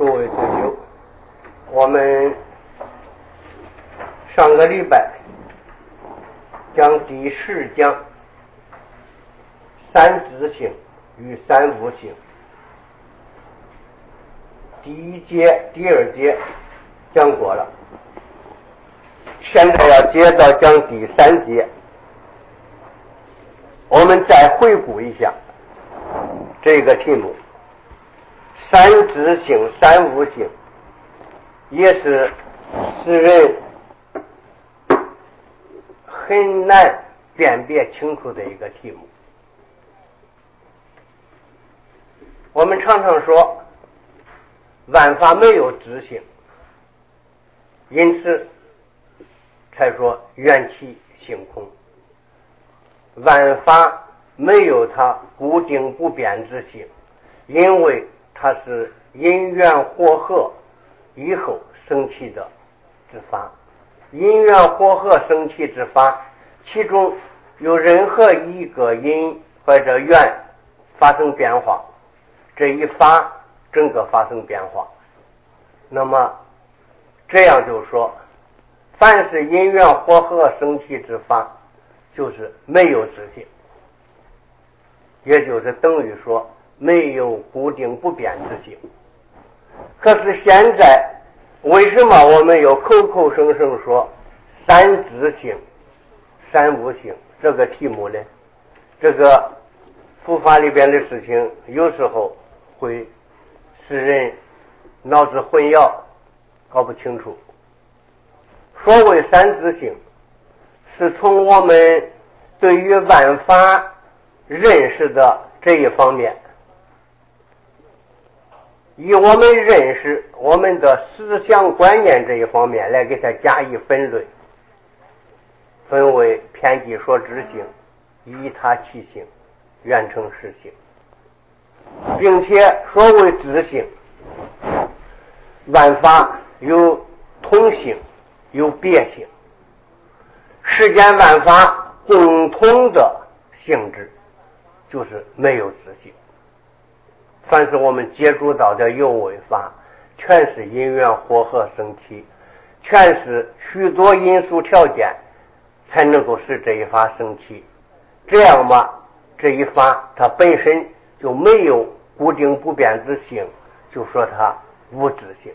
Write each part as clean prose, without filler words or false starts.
诸位同修，我们上个礼拜讲第10讲三自性与三无性，第1节、第2节讲过了，现在要接着讲第3节。我们再回顾一下这个题目，三自性三无性，也是世人很难辨别清楚的一个题目。我们常常说万法没有自性，因此才说缘起性空。万法没有它固定不变之性，因为它是因缘和合以后生起的之法。因缘和合生起之法，其中有任何一个因或者缘发生变化，这一法整个发生变化。那么这样就说，凡是因缘和合生起之法，就是没有自性，也就是等于说没有固定不变之性。可是现在为什么我们有口口声声说三自性三无性这个题目呢？这个佛法里边的事情有时候会使人脑子混淆，搞不清楚。所谓三自性，是从我们对于万法认识的这一方面，以我们认识我们的思想观念这一方面来给它加以分类，分为偏激说知性、依他起性、缘成实性，并且所谓自性，万法有同性有别性，世间万法共同的性质就是没有自性。凡是我们接触到的有为法，全是因缘和合生起，全是许多因素条件才能够使这一法生起。这样嘛，这一法它本身就没有固定不变之性，就说它无自性。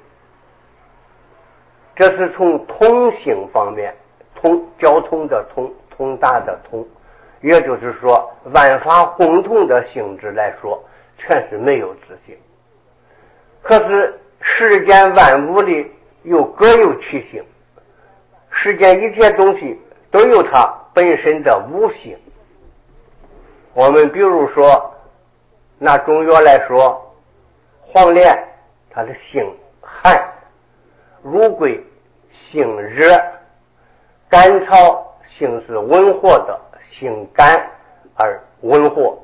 这是从通性方面，交通的通达的通，也就是说万法共同的性质来说，全是没有自性。可是世间万物里又各有其性，世间一切东西都有它本身的无性。我们比如说拿中药来说，黄连它的性寒，乳桂性热，甘草性是温和的，性甘而温和。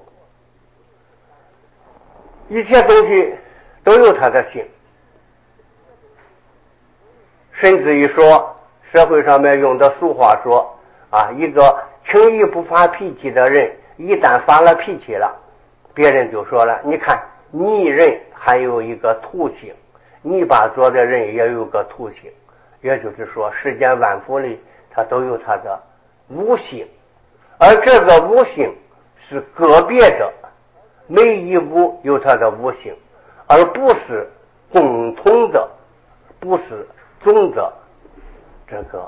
一切东西都有它的性，甚至于说社会上面用的俗话说一个轻易不发脾气的人，一旦发了脾气了，别人就说了，你看泥人还有一个土性，泥巴做的人也有个土性。也就是说世间万物里它都有它的无性，而这个无性是个别的，每一物有它的无性，而不是共同的，不是总的，这个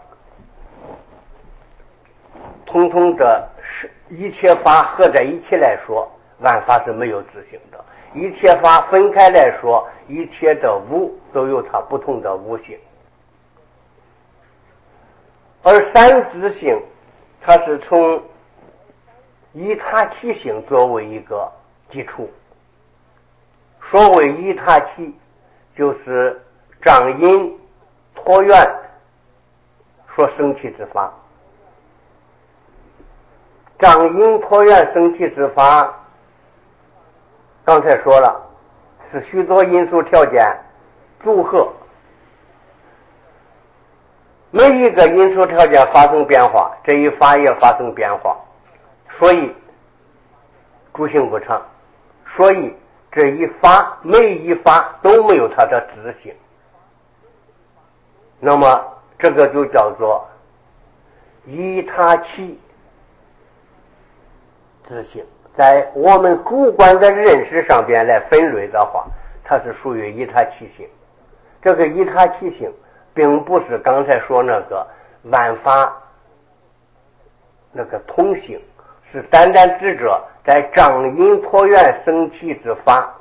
统统的一切法合在一起来说，万法是没有自性的。一切法分开来说，一切的物都有它不同的无性。而三自性它是从依他起性作为一个基础。所谓依他起，就是仗因托缘所生起之法。仗因托缘生起之法，刚才说了，是许多因素条件组合，每一个因素条件发生变化，这一法也发生变化，所以诸行不常，所以这一法每一法都没有它的自性，那么这个就叫做依他起自性。在我们主观的认识上边来分类的话，它是属于依他起性。这个依他起性并不是刚才说那个万法那个同性，是单单指着在障因托缘生起之法，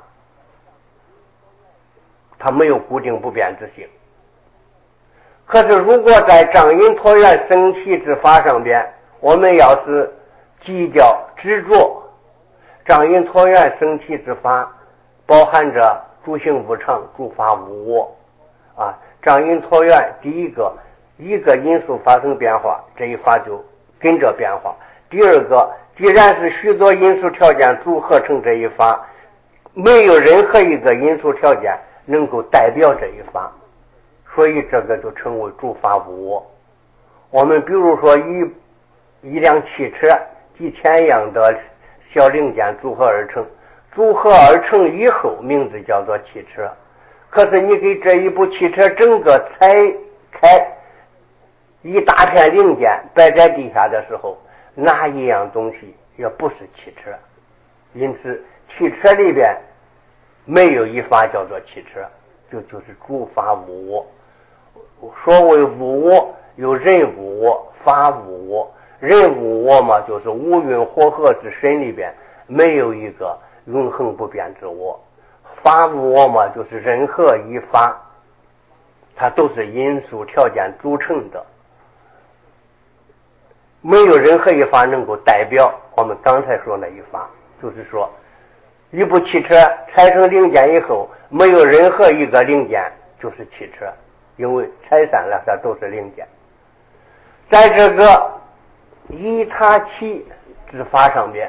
它没有固定不变之性。可是如果在障因托缘生起之法上边，我们要是计较执着，障因托缘生起之法包含着诸行无常，诸法无我啊。障因托缘第一个因素发生变化，这一法就跟着变化。第二个，既然是许多因素条件组合成这一法，没有任何一个因素条件能够代表这一法，所以这个就称为诸法无我。我们比如说一辆汽车几千样的小零件组合而成以后，名字叫做汽车。可是你给这一部汽车整个拆开，一大片零件摆在地下的时候，哪一样东西也不是汽车。因此汽车里边没有一法叫做汽车，就是诸法无我。所谓无我，有人无我，法无我。人无我嘛，就是五蕴和合之身里边没有一个永恒不变之我。法无我嘛，就是任何一法它都是因素条件组成的，没有任何一法能够代表我们刚才说那一法。就是说一部汽车拆成零件以后，没有任何一个零件就是汽车，因为拆散了它都是零件。在这个依他起之法上面，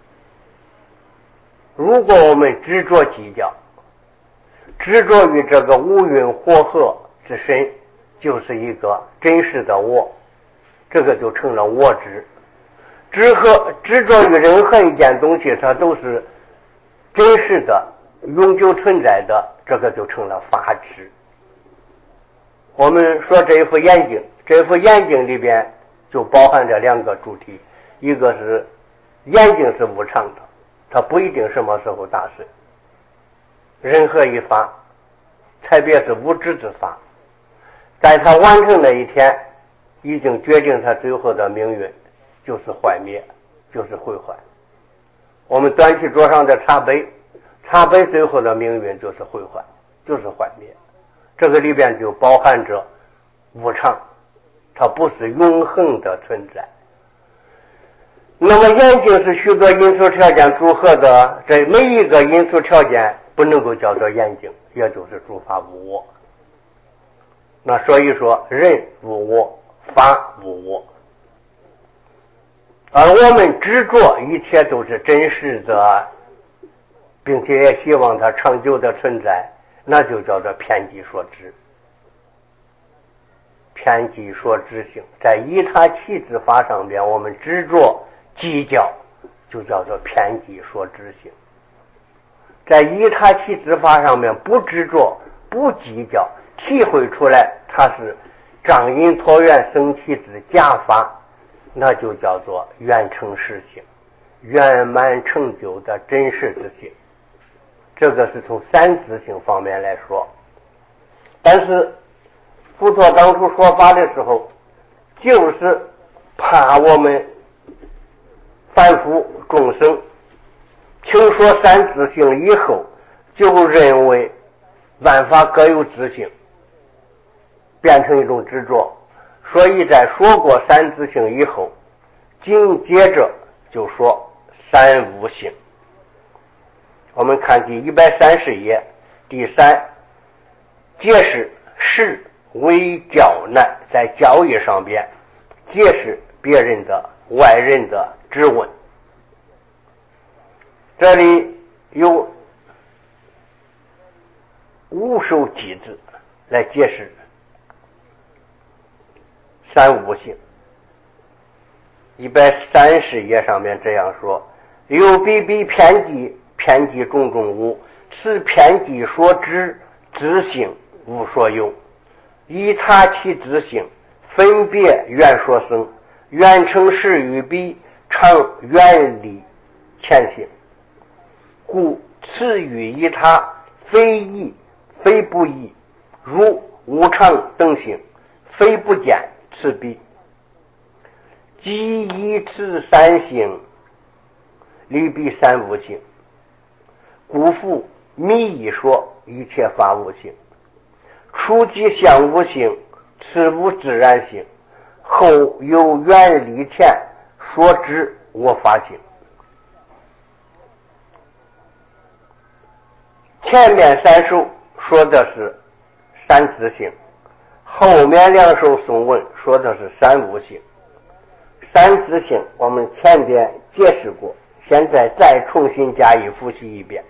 如果我们执着计较，执着于这个五蕴和合之身，就是一个真实的我，这个就成了我执。执着于任何一件东西，它都是真实的永久存在的，这个就成了法执。我们说这副眼镜里边就包含着两个主题，一个是眼睛是无常的，它不一定什么时候打碎，任何一法，特别是无知之法，在它完成的一天，已经决定它最后的命运，就是坏灭，就是毁坏。我们端起桌上的茶杯最后的命运就是毁坏，就是坏灭。这个里边就包含着无常，它不是永恒的存在。那么眼睛是许多因素条件组合的，这每一个因素条件不能够叫做眼睛，也就是诸法无我。那所以说人无我，法无我，而我们执着一切都是真实的，并且也希望它长久的存在，那就叫做偏激所知。偏激所知性，在依他起之法上边，我们执着计较，就叫做偏激所知性。在依他起之法上面不执着不计较，体会出来它是障因托缘生起之假法，那就叫做圆成实性，圆满成就的真实之性。这个是从三自性方面来说。但是佛陀当初说法的时候，就是怕我们凡夫众生听说三自性以后，就认为万法各有自性，变成一种执着。所以在说过三自性以后，紧接着就说三无性。我们看第130页第3，解释是为教难，在教义上边解释别人的外人的质问。这里有无数句子来解释三无性。130页上面这样说：有比偏偏激种种无，此偏激所知，知性无所有。依他其知性，分别缘所生，缘成事于彼，常远离前行。故此语依他，非义非不义，如无常等性，非不见此彼。即依此三性，离彼三无性，故复密一说一切法无性。初即相无性，此无自然性，后有远离前所知我法性。前面三首说的是三自性，后面两首颂文说的是三无性。三自性我们前边解释过，现在再重新加以复习一遍。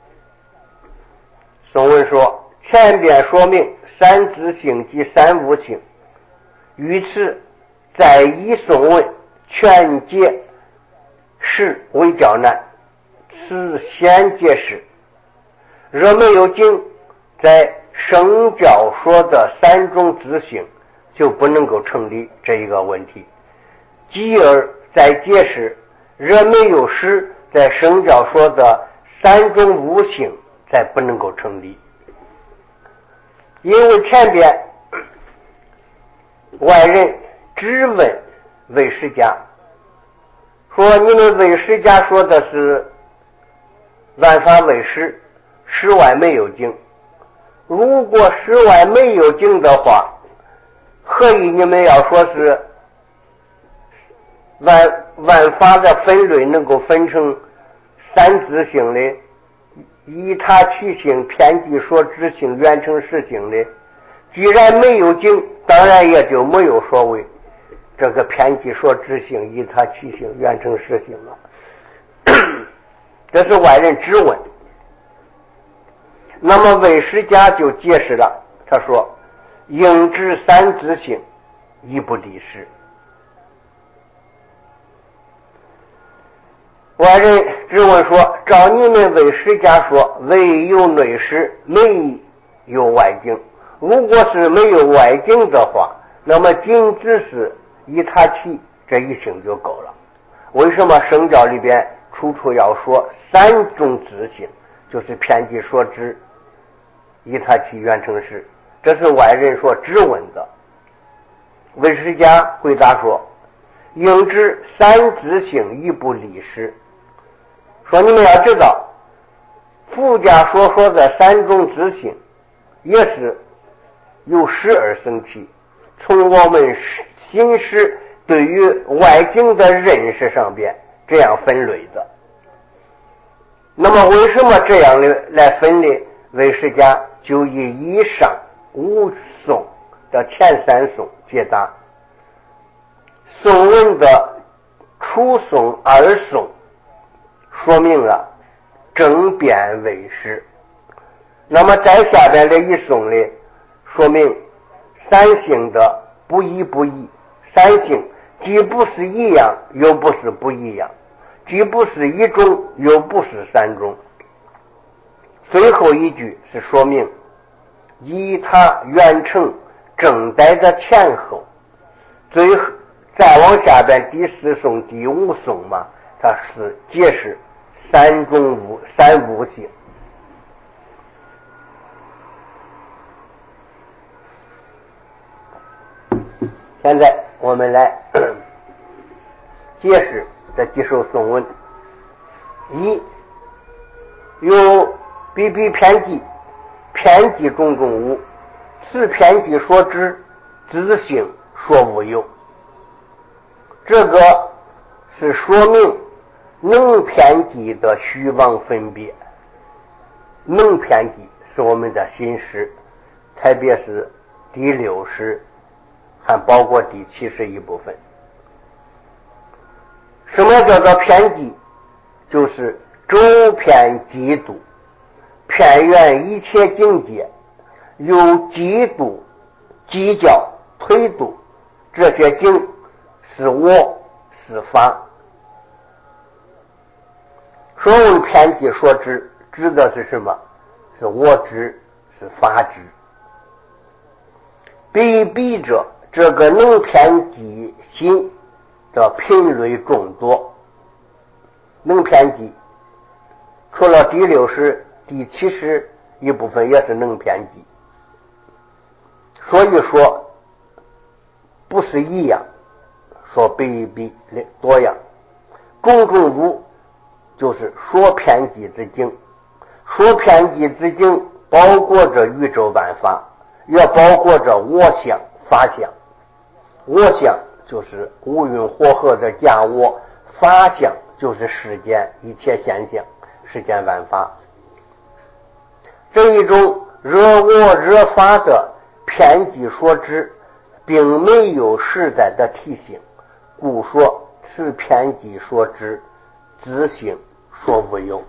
颂文说，前边说明三自性及三无性，于此再以颂文全解释为较难，此先解释。若没有经在圣教说的三种自性，就不能够成立这一个问题。继而再解释，若没有诗在圣教说的三种无性，再不能够成立。因为前边外人质问唯识家，说你们唯识家说的是万法唯识，室外没有经。如果室外没有经的话，何以你们要说是万法的分类能够分成三自性的，依他其性，偏激所知性，缘成实性的？既然没有经，当然也就没有所谓这个偏激所知性，依他其性，缘成实性了。这是外人质问。那么唯识家就解释了，他说应知三自性，亦不离实。外人质问说，照你们唯识家说，唯有内识，没有外境。如果是没有外境的话，那么仅只是依他起这一性就够了。为什么圣教里边处处要说三种自性，就是偏激所知，依他起，缘成实？这是外人所质问的。唯识家回答说，应知三自性，亦不离实。说你们要知道，佛家所说的三种自性也是由识而生起，从我们心识对于外境的认识上边这样分类的。那么为什么这样的来分类？唯识家就以上五颂的前三颂解答。颂文的初颂、二颂说明了争辩唯识，那么在下边这一颂里说明三性的不一不异。三性既不是一样，又不是不一样，既不是一种，又不是三种。最后一句是说明依他缘成正代的前后。再往下边第四颂、第五颂嘛，它是解释三无性。现在我们来解释这几首颂文。一，有比比偏激，偏激种种无，此偏激所知，自性说无有。这个是说明能偏激的虚妄分别。能偏激是我们的心识，特别是第六识，还包括第71部分。什么叫做偏激？就是周偏嫉妒，偏远一切境界，有嫉妒、计较、推度，这些境是我是法。 所谓偏激说知，指的是什么？是我知，是法知。比比者，这个能偏激心的品类众多，能偏激除了第60、第70一部分也是能偏激，所以说不是一样，说比比多样。种种如就是说偏激之境，说偏激之境包括着宇宙万法，也包括着我相法相。我相就是五蕴和合的假我，法相就是世间一切现象，世间万法。这一种惹我惹法的偏激说知，并没有实在的体性，故说此偏激说知，知性说无有。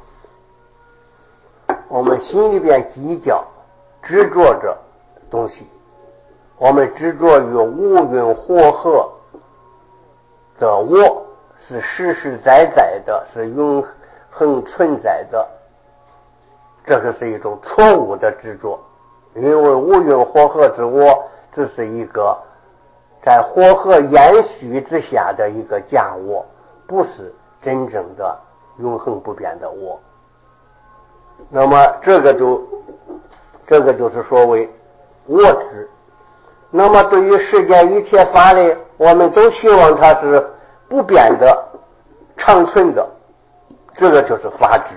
我们心里边计较执着着东西，我们执着于五蕴和合的我是实实在在的，是永恒存在的，这个是一种错误的执着。因为五蕴和合之我这是一个在和合延续之下的一个假我，不是真正的永恒不变的我。那么这个就是所谓我知。那么对于世间一切法理，我们都希望它是不变的、长存的，这个就是法知。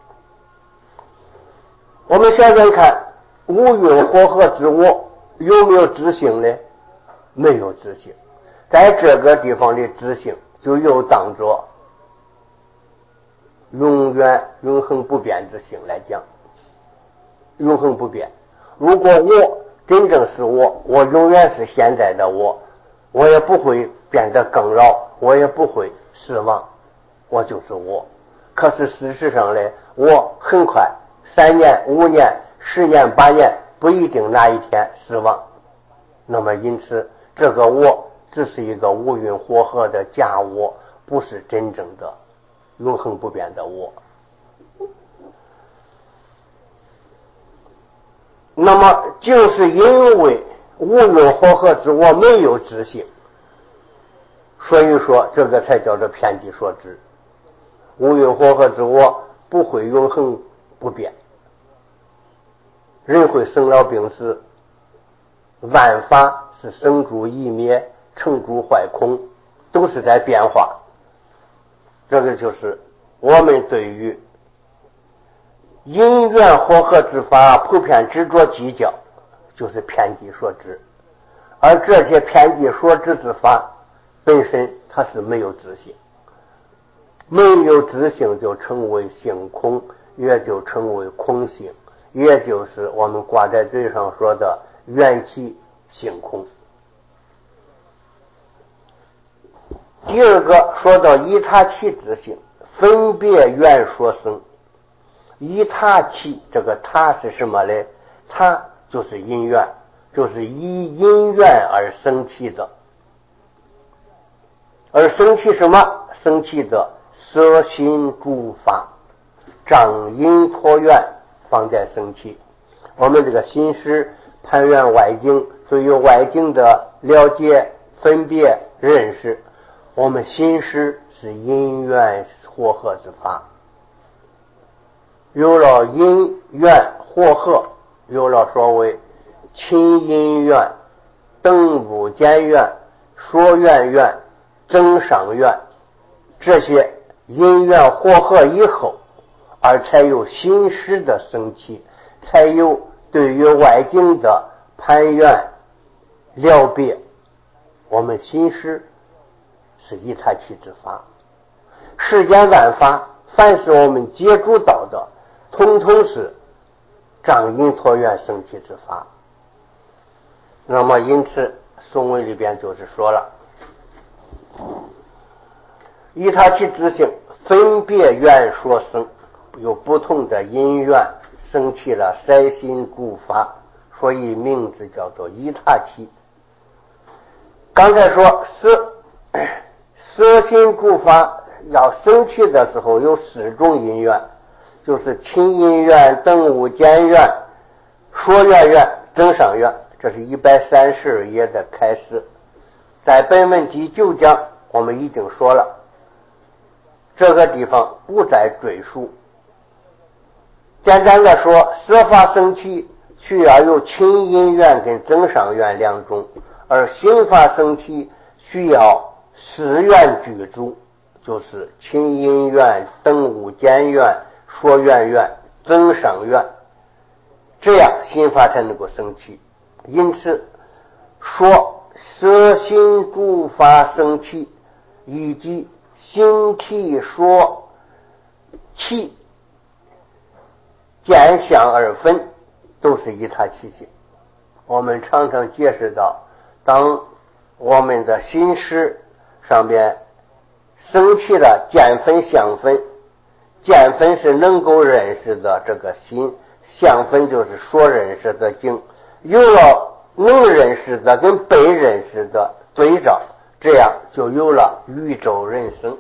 我们现在看五蕴和合之我有没有知性呢？没有知性。在这个地方的知性就又当作永远永恒不变之性来讲，永恒不变。如果我真正是我永远是现在的我也不会变得更老，我也不会死亡，我就是我。可是事实上呢，我很快3年、5年、10年、8年，不一定哪一天死亡。那么因此这个我只是一个五蕴和合的假我，不是真正的永恒不变的我。那么就是因为五蕴和合之我没有知性，所以说这个才叫做偏激说知。五蕴和合之我不会永恒不变，人会生老病死，万法是生住异灭，成住坏空，都是在变化。这个就是我们对于因缘和合之法普遍执着计较，就是偏激说知。而这些偏激说知之法本身它是没有知性，没有知性就成为性空，也就成为空性，也就是我们挂在嘴上说的缘起性空。第二个说到依他起之性，分别缘说生。依他起，这个他是什么呢？他就是因缘，就是依因缘而生起的。而生起什么？生起的色心诸法，障因托缘方在生起。我们这个心识攀缘外境，对于外境的了解、分别、认识，我们心识是因缘和合之法。有了因缘和合，有了所谓亲因缘、等无间缘、说缘缘、增上缘，这些因缘和合以后，而才有心识的升起，才有对于外境的攀缘了别。我们心识是依他起之法，世间万法凡是我们接触到的，统统是障因托缘生起之法。那么因此颂文里边就是说了，依他起之性，分别缘说生，有不同的因缘生起了色心诸法，所以名字叫做依他起。刚才说色心诸法要生气的时候有4种因缘，就是清因缘、等无间缘、说缘缘、增上缘。这是132页的开始。在本文第9讲我们已经说了，这个地方不再赘述。简单的说，色法生起需要有清因缘跟增上缘2种，而心法生起需要4缘具足，就是清因缘、等无间缘、说缘缘、增上缘，这样心法才能够生起。因此说色心诸法生起以及心体说气见相而分，都是依他起性。我们常常解释到，当我们的心识上边生起了见分相分，见分是能够认识的这个心，相分就是说认识的境，有了能认识的跟被认识的对照，这样就有了宇宙人生。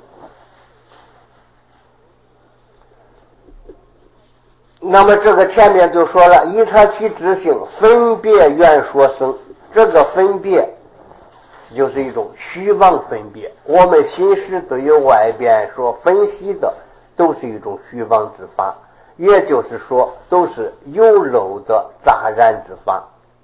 那么这个前面就说了，依他起之性分别缘说生，这个分别就是一种虚妄分别。我们心识对于外边所分析的都是一种虚妄之法，也就是说都是有漏的杂然之法。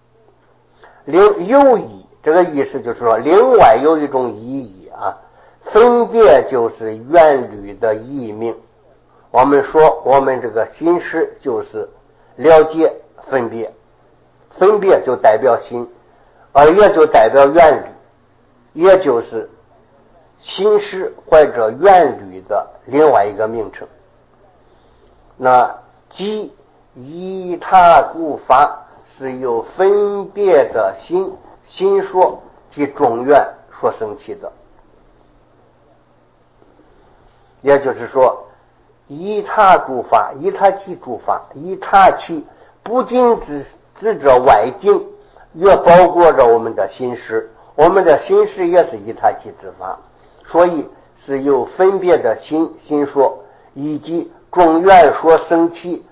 有意，这个意思就是说另外有一种意义啊，分别就是缘虑的异名。我们说我们这个心识就是了解分别，分别就代表心，而也就代表缘虑，也就是心识怀着缘虑的另外一个名称。那即依他故法是由分别的心说及众缘所生起的，也就是说依他诸法，依他起诸法，依他起不仅指着外境，也包括着我们的心识，我们的心识也是依他起之法，所以是由分别的心说以及众缘所生起，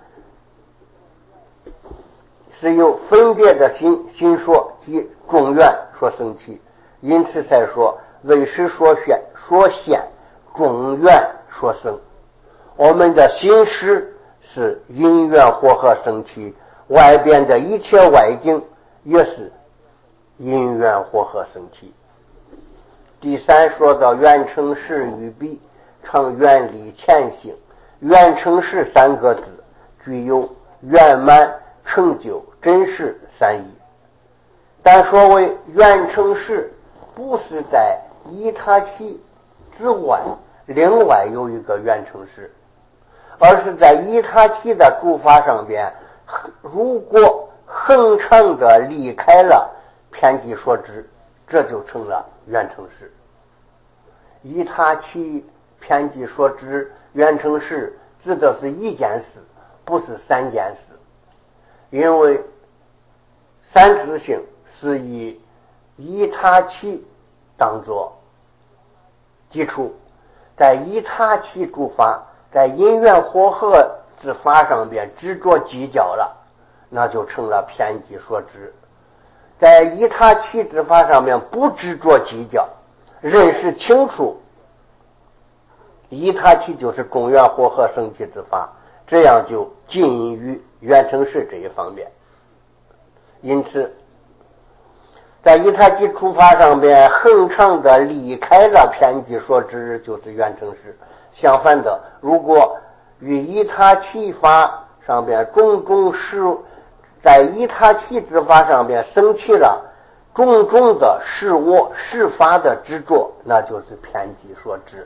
是由分别的心说及众缘所生起，因此才说为识所现，众缘所生。我们的心识是因缘和合生起，外边的一切外境也是因缘和合生起。第3说到缘成事与彼，常缘理前行。缘成事3个字具有圆满、成就、真实3义。但所谓缘成事，不是在依他起之外另外有一个缘成事，而是在依他起的诸法上边，如果恒常的离开了偏激所知，这就成了缘成事。依他起偏激所知，缘成事指的是一件事，不是3件事。因为三自性是以依他起当作基础，在依他起诸法，在因缘和合之法上边执着计较了，那就成了偏激所知。在依他起之法上面不执着计较，认识清楚依他起就是众缘和合生起之法，这样就近于缘成事这一方面。因此在依他起诸法上边恒常的离开了偏激所知，就是缘成事。相反的，如果与依他起法上边种种事，在依他起之法上边生起了种种的事我事法的执着，那就是偏激所知。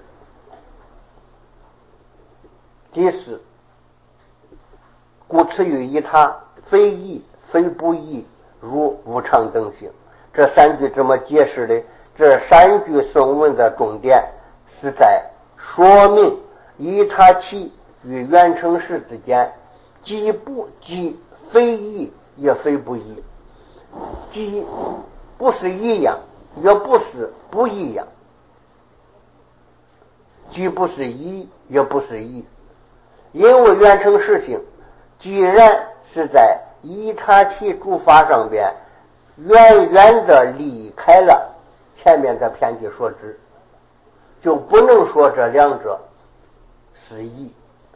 第4，故此于依他，非义非不义，如无常等性。这3句这么解释的，这3句颂文的重点是在说明依他起与缘成事之间，既非义也非不义，既不是一样也不是不一样， 既不是一也不是一，因为缘成实性既然是在依他起诸法上边远远的离开了前面的偏激所知，就不能说这两者是一。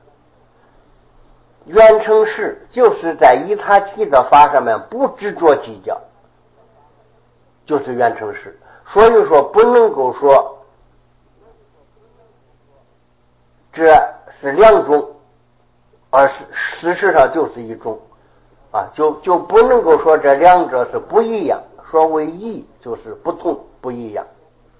缘成实就是在依他起的法上面不执着计较，就是缘成实。所以说不能够说这是两种，而是事实上就是一种啊，就不能够说这两者是不一样，说为异就是不同不一样。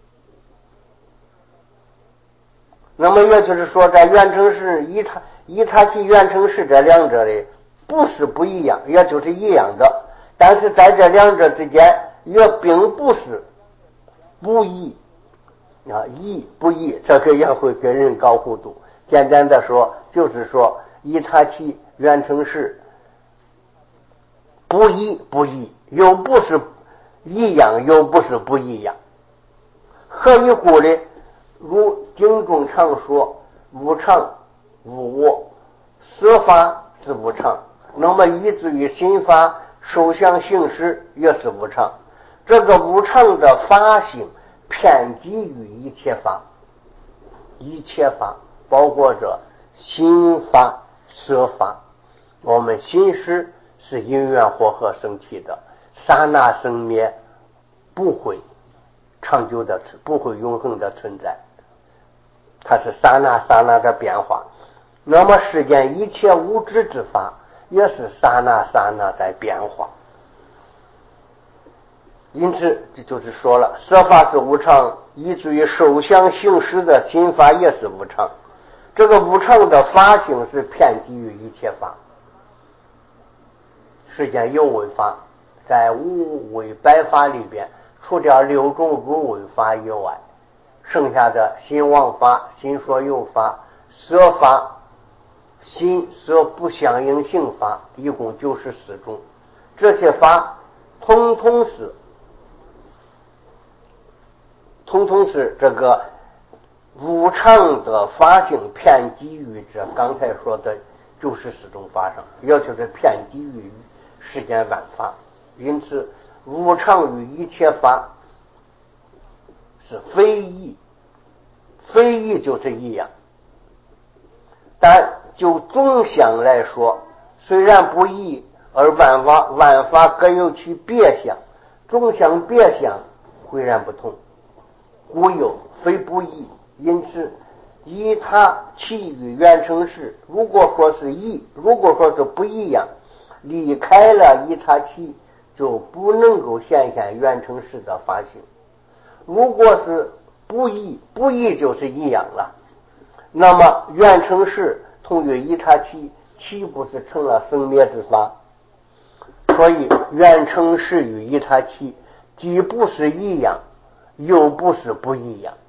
那么也就是说在缘成实依他起缘成实这两者的不是不一样，也就是一样的，但是在这两者之间也并不是不异啊，异不异这个也会给人搞糊涂。简单的说就是说依他起缘成实不一不异，又不是一样又不是不一样。何以故呢？如经中常说无常无我，色法是无常，那么以至于心法受想行识也是无常。这个无常的法性遍及于一切法，一切法包括着心法色法。我们心识是因缘和合生起的，刹那生灭，不会长久的，不会永恒的存在，它是刹那刹那的变化。那么世间一切无知之法也是刹那刹那在变化。因此这就是说了，色法是无常，以至于受想行识的心法也是无常。这个无常的法性是遍及于一切法。世间有为法，在无为百法里边，除掉6种入为法以外，剩下的心妄法、心所有法、色法、心色不相应性法，一共94种。这些法统统是这个无常的法性遍及于这刚才说的94种法上，也就是遍及于世间万法。因此无常于一切法是非异，非异就是一样。但就总相来说，虽然不异，而万法各有其别相，总相别相浑然不同，故有非不异。因此依他起于缘成实，如果说是异，如果说是不一样，离开了依他起，就不能够显现缘成实的法性。如果是不异，不异就是一样了，那么缘成实同于依他起，岂不是成了生灭之法？所以缘成实与依他起既不是一样，又不是不一样。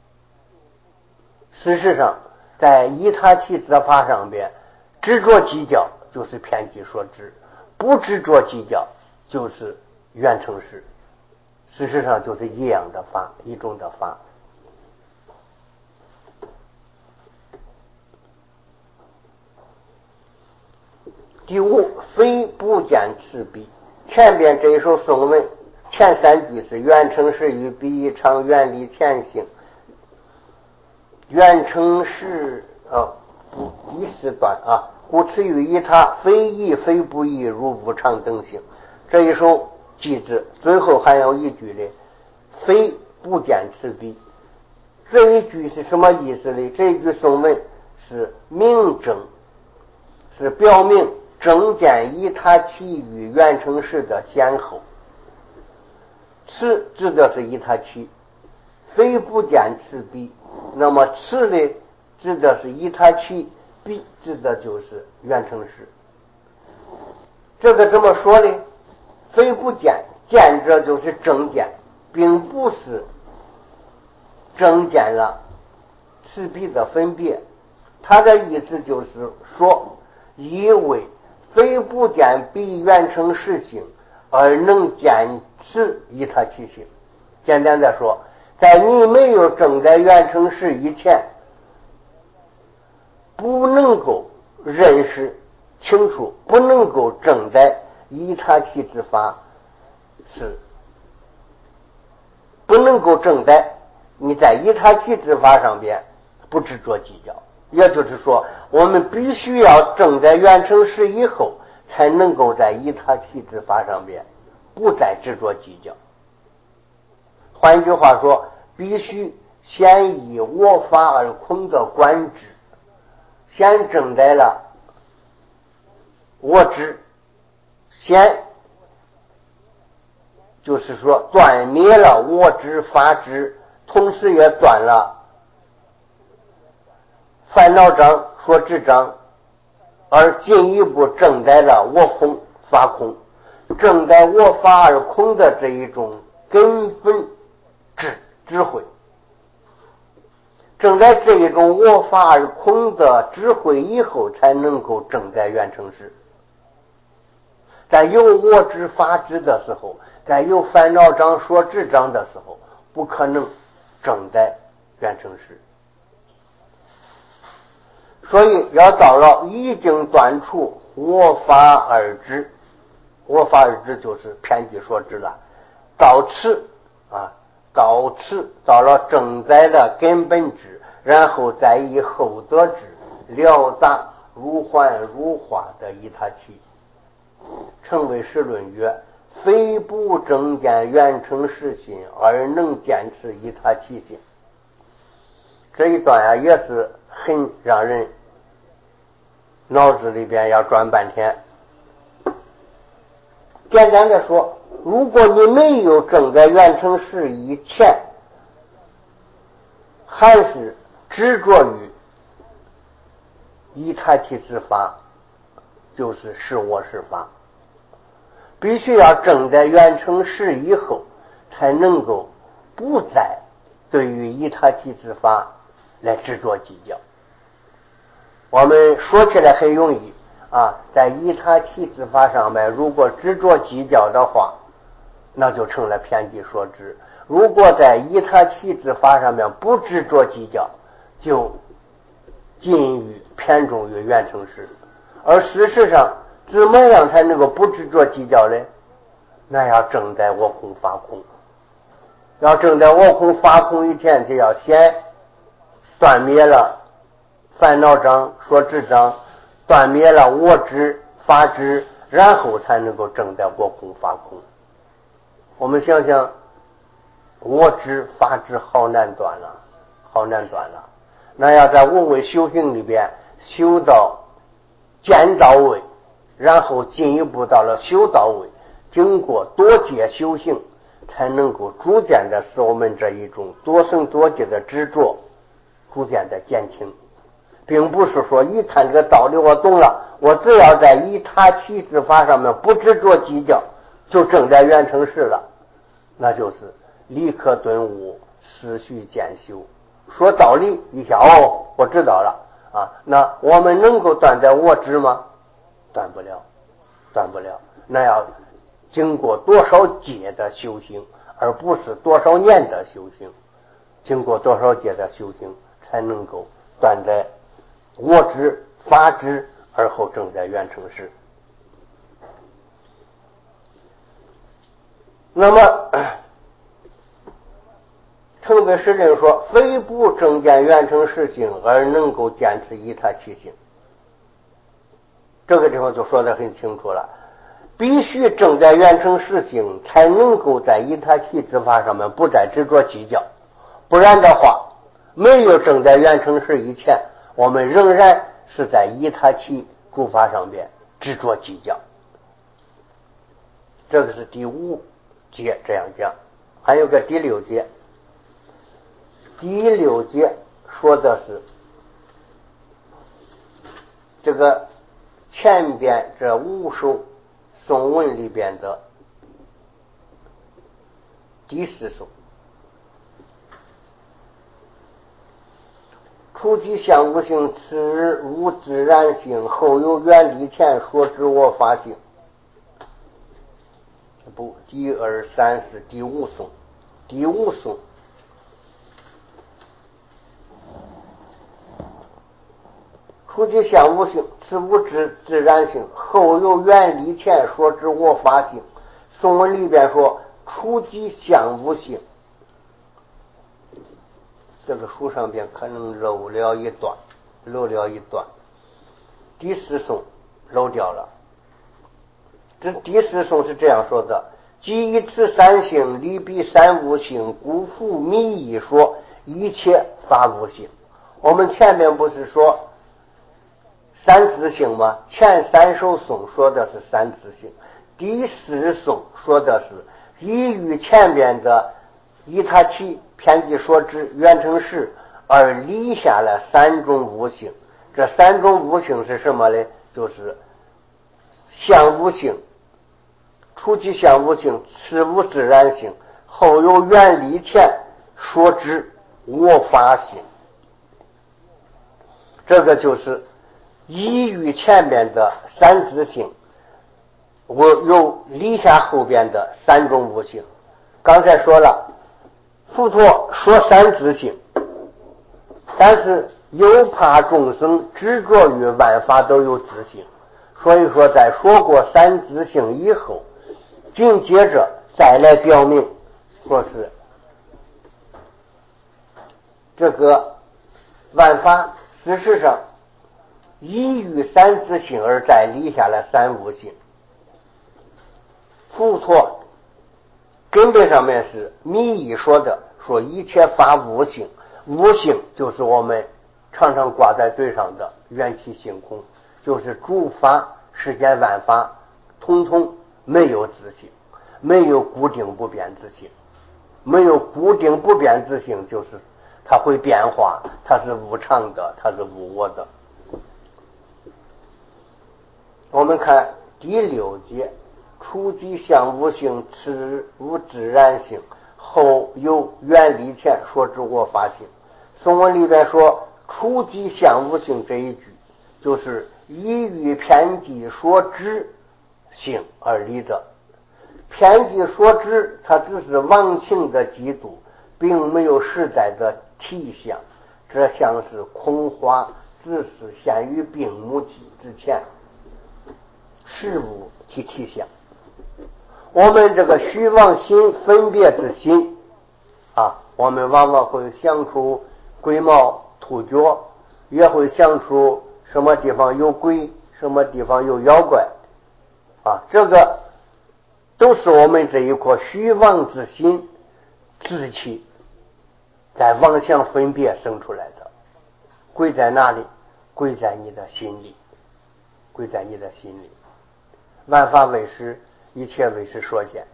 事实上在依他起之法上边，执着计较就是偏激所致，不执着计较就是缘成实。事实上就是一样的法，一种的法。第五，非不见此彼。前边这一首颂文前3句是缘成实与彼一常，缘离前行。缘成实第4段啊，故此于依他，非异非不异，如无常等行。这一首句子最后还有一句呢，非不见此彼。这一句是什么意思呢？这一句颂文是明证，是表明正见依他起与缘成实的先后。此指的是依他起，非不见此彼。那么此呢，指的是依他起，彼指的就是缘成实。这个怎么说呢？非不见，见者就是正见，并不是正见了此彼的分别。他的意思就是说，因为非不见彼缘成实性，而能见此依他起性。简单的说，在你没有证在缘成实以前， 不能够认识清楚，不能够证在依他气之法，是不能够证在你在依他气之法上边不执着计较。也就是说，我们必须要证在圆成实以后，才能够在依他气之法上边不再执着计较。换句话说，必须先以我法而空的观之，先证在了我执，先就是说断灭了我执法执，同时也断了烦恼障说执障，而进一步证在了我空法空，证在我法而空的这一种根本智慧，证在这一种我法而空的智慧以后，才能够证在圆成实。在有我执法执的时候，在有烦恼障说执障的时候，不可能证在圆成实。所以要到了已经断除我法而知，我法而知就是偏激说知了，到此到了正在的根本知，然后再以后得知了达如幻如化的依他气，成为实论曰：非不正见圆成实心，而能坚持依他气心。这一段也是很让人脑子里边要转半天。简单的说，如果你没有正在圆成实以前，还是执着于依他气之法，就是是我是法。必须要正在圆成实以后，才能够不再对于依他气之法来执着计较。我们说起来很容易在依他气之法上面，如果执着计较的话，那就成了偏激说知；如果在依他气之法上面不执着计较，就近于偏重于圆成实。而事实上，怎么样才能够不执着计较呢？那要正在我空法空。要正在我空法空以前，就要先断灭了烦恼障说执障，断灭了我执法执，然后才能够正在我空法空。我们想想，我执法执好难断了，好难断了。那要在无为修行里边修到见到位，然后进一步到了修到位，经过多阶修行，才能够逐渐的使我们这一种多生多劫的执着逐渐的减轻。并不是说一看这个道理我懂了，我只要在依他气之法上面不执着计较，就正在圆成实了。那就是立刻顿悟，思绪渐修。说道理一下我知道了那我们能够断在我执吗？断不了。那要经过多少劫的修行，而不是多少年的修行。经过多少劫的修行，才能够断在我执法执，而后正在圆成实。那么成为实证说，非不正见圆成实性，而能够坚持依他气性。这个地方就说得很清楚了，必须正在圆成实性，才能够在依他气之法上面不再执着计较。不然的话，没有正在圆成实以前，我们仍然是在依他气诸法上边执着计较。这个是第5节这样讲。还有个第6节，第6节说的是这个前边这5首颂文里边的第4首。初即相无性，次日无自然性，后有远离前说知我法性。不，1、2、3是第5颂。第5颂初即相无性，此无自然性，后有远离前说之我法性。宋文里边说初即相无性，这个书上边可能漏了一段。第四颂漏掉了。这第四颂是这样说的：即以此三性，离彼三无性，故复密意说一切法无性。我们前面不是说三自性吗？前三首颂说的是三自性，第四颂说的是依于前面的以他起偏激说之缘成实而离下了三种无性。这三种无性是什么呢？就是相无性，初即相无性，次无自然性，后有远离前说之我法性。这个就是依于前面的三自性，我又离下后边的三种无性。刚才说了，佛陀说三自性，但是又怕众生执着于万法都有自性，所以说在说过三自性以后，紧接着再来表明说是这个万法事实上依于三自性而再离下了三无性。佛陀根本上面是密意说的，说一切法无性，无性就是我们常常挂在嘴上的缘起性空，就是诸法世间万法统统没有自性，没有固定不变自性。没有固定不变自性，就是它会变化，它是无常的，它是无我的。我们看第六节，初即相无性，次无自然性，后有远离前说之我法性。宋文里边说初即相无性这一句，就是依于偏激说知性而离的。偏激说知，它只是妄情的嫉妒，并没有实在的体相，这像是空花，只是现于病母之前，事物其体相。我们这个虚妄心分别之心啊，我们往往会想出鬼毛兔脚，也会想出什么地方有鬼，什么地方有妖怪啊，这个都是我们这一颗虚妄之心自气在妄想分别生出来的。鬼在哪里？鬼在你的心里，鬼在你的心里。万法为实，一切为实所见。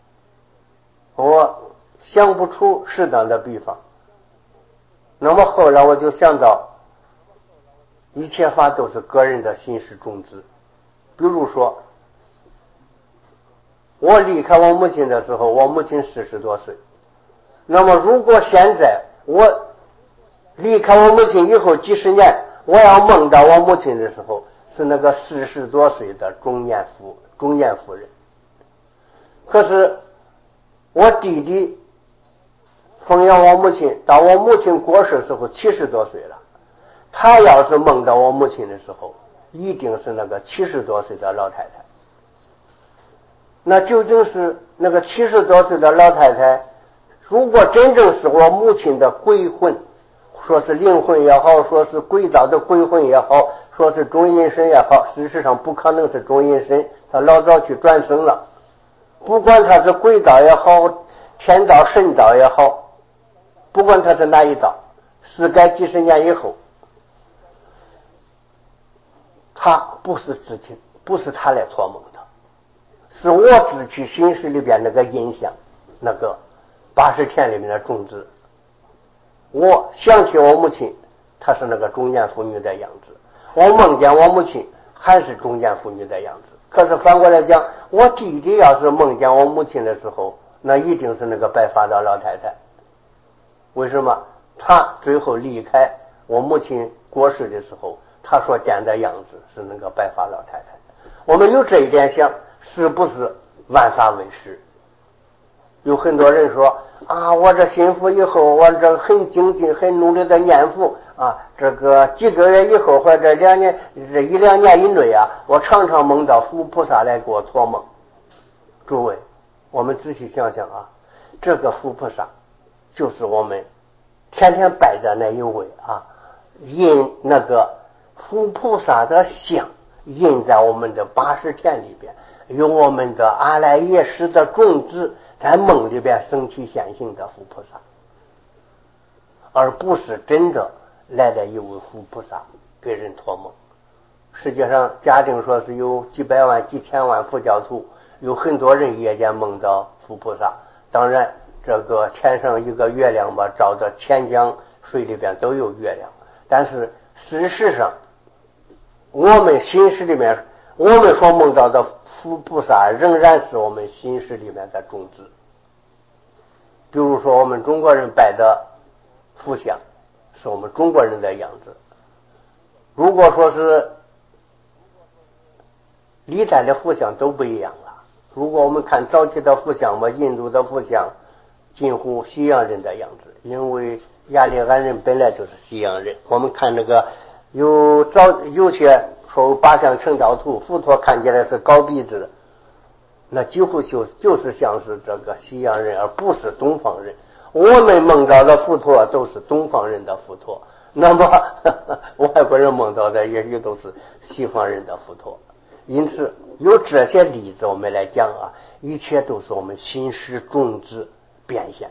我想不出适当的比方，那么后来我就想到一切法都是个人的心识种子。比如说我离开我母亲的时候，我母亲40多岁，那么如果现在我离开我母亲以后几十年，我要梦到我母亲的时候，是那个40多岁的中年妇人。可是我弟弟奉养我母亲，到我母亲过世的时候70多岁了，他要是梦到我母亲的时候，一定是那个70多岁的老太太。那究竟是那个70多岁的老太太，如果真正是我母亲的鬼魂，说是灵魂也好，说是鬼道的鬼魂也好，说是中阴身也好，事实上不可能是中阴身，他老早去转生了。不管他是鬼道也好，天道神道也好，不管他是哪一道，事隔几十年以后，他不是自己，不是他来托梦的，是我自己心识里边那个印象，那个80天里面的种子。我想起我母亲，她是那个中年妇女的样子，我梦见我母亲还是中年妇女的样子。可是反过来讲，我弟弟要是梦见我母亲的时候，那一定是那个白发的老太太。为什么？他最后离开我母亲过世的时候，他所见的样子是那个白发老太太。我们有这一点想，是不是万法为实？有很多人说啊，我这信佛以后，我这很精进很努力的念佛这个几个月以后或者1-2年以内我常常梦到佛菩萨来给我托梦。诸位，我们仔细想想这个佛菩萨就是我们天天拜的那一位印那个佛菩萨的像印在我们的80天里边，用我们的阿赖耶识的种子在梦里边升起现行的佛菩萨，而不是真的来了一位佛菩萨给人托梦。世界上假定说是有几百万几千万佛教徒，有很多人夜间梦到佛菩萨，当然这个天上一个月亮照到钱江水里边都有月亮，但是事实上我们心识里面我们所梦到的佛菩萨仍然是我们心识里面的种子。比如说我们中国人拜的佛像是我们中国人的样子，如果说是历代的佛像都不一样了。如果我们看早期的佛像印度的佛像近乎西洋人的样子，因为雅利安人本来就是西洋人。我们看那个有些说8相成道图，佛陀看起来是高鼻子，那几乎就是像是这个西洋人，而不是东方人。我们梦到的佛陀都是东方人的佛陀，那么外国人梦到的也许都是西方人的佛陀。因此有这些例子我们来讲一切都是我们心识种子变现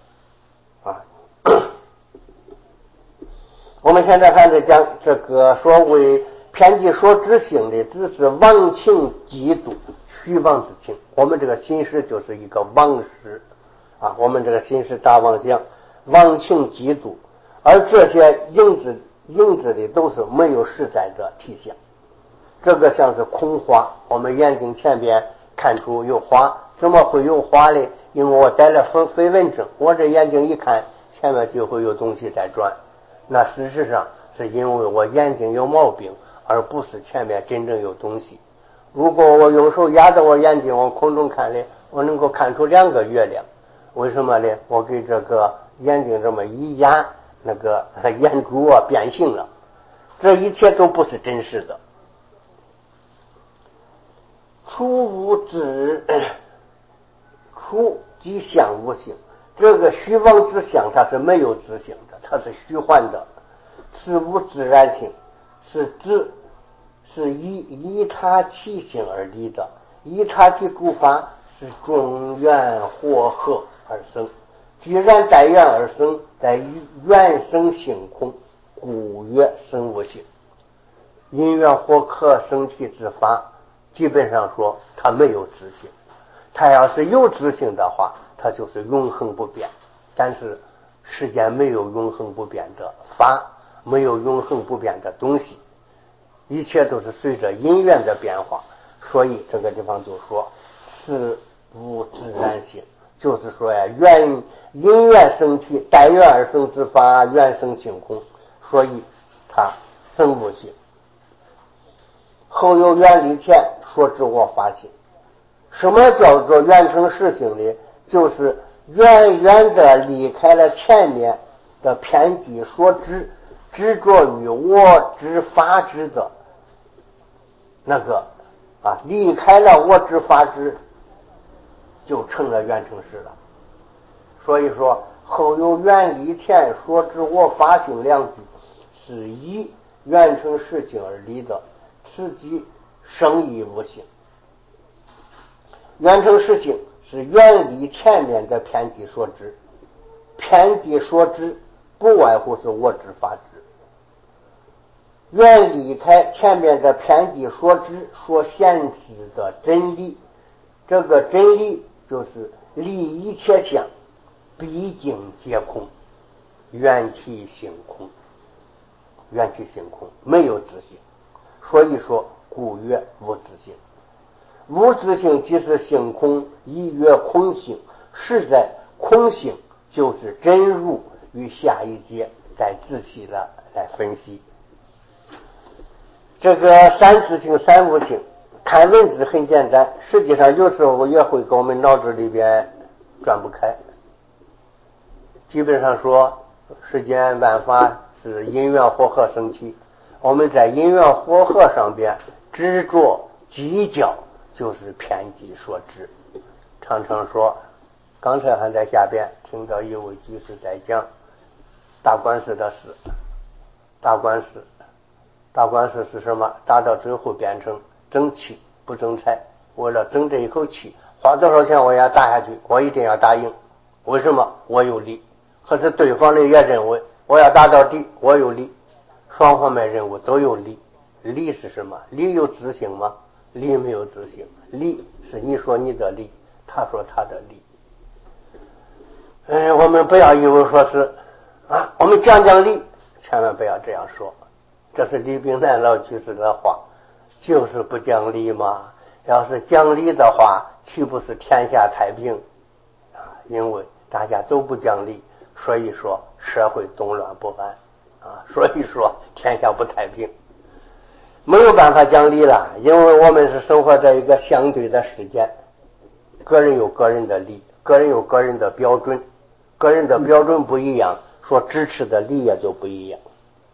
着我们现在还在讲这个所谓偏激所知性的只是妄情嫉妒虚妄之情。我们这个心识就是一个妄识我们这个心识大妄想，妄情嫉妒，而这些影子里都是没有实在的体相。这个像是空花，我们眼睛前边看出有花，怎么会有花呢？因为我带了飞蚊症，我这眼睛一看前面就会有东西在转，那事实上是因为我眼睛有毛病，而不是前面真正有东西。如果我有时候压着我眼睛往空中看呢，我能够看出2个月亮。为什么呢？我给这个眼睛这么一压，那个眼珠变形了。这一切都不是真实的。初无知，初即相无性，这个虚妄之相它是没有自性的，它是虚幻的。此无自然性，是依他其性而立的，依他其诸法是众缘和合而生。既然待缘而生，在缘生性空，故曰生无性。因缘和合生起之法，基本上说它没有自性。它要是有自性的话，它就是永恒不变。但是世间没有永恒不变的法，没有永恒不变的东西，一切都是随着因缘的变化。所以这个地方就说是无自然性，就是说因缘生起，待缘而生之法，缘生性空，所以它生无性。后有缘离前，说知我法性。什么叫做缘成实性呢？就是远远的离开了前面的偏激所知，执着于我知法知的那个离开了我知法知，就成了缘成实了。所以说后有缘离前，说知我法性两句是以缘成实性而离的，此即生亦无性。缘成实性是远离前面的偏激所知，偏激所知不外乎是我知法知。远离开前面的偏激所知所显示的真理，这个真理就是离一切相，毕竟皆空，缘起性空，缘起性空，没有自性。所以说故曰无自性。无自性即是性空，亦曰空性。实在空性就是真如，与下一节再仔细的来分析。这个三自性三无性，看文字很简单，实际上有时候也会跟我们脑子里边转不开。基本上说世间万法是因缘和合生起。我们在因缘和合上边执着计较，就是偏激所致。常常说，刚才还在下边听到一位居士在讲打官司的事。打官司是什么？打到最后变成争气不争财。为了争这一口气，花多少钱我也要打下去，我一定要打赢。为什么？我有理。可是对方的也认为我要打到底，我有理。双方面认为都有理。理是什么？理有自性吗？理没有自性。理是你说你的理，他说他的理。我们不要以为说是我们讲理，千万不要这样说。这是李炳南老居士的话，就是不讲理嘛。要是讲理的话，岂不是天下太平因为大家都不讲理，所以说社会动乱不安所以说天下不太平。没有办法讲理了，因为我们是生活在一个相对的时间，个人有个人的理，个人有个人的标准，个人的标准不一样，所支持的理也就不一样。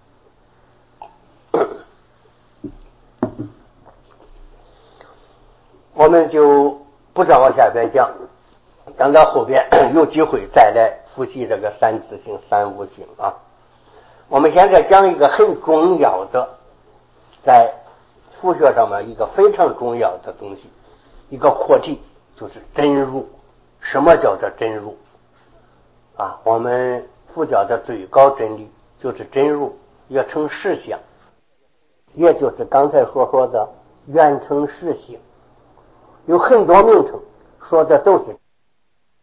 我们就不再往下边讲，等到后边有机会再来复习这个三自性三无性我们现在讲一个很重要的，在佛学上面一个非常重要的东西，一个课题，就是真如。什么叫做真如我们佛教的最高真理就是真如，也称实相，也就是刚才所说的缘成实性。有很多名称，说的都是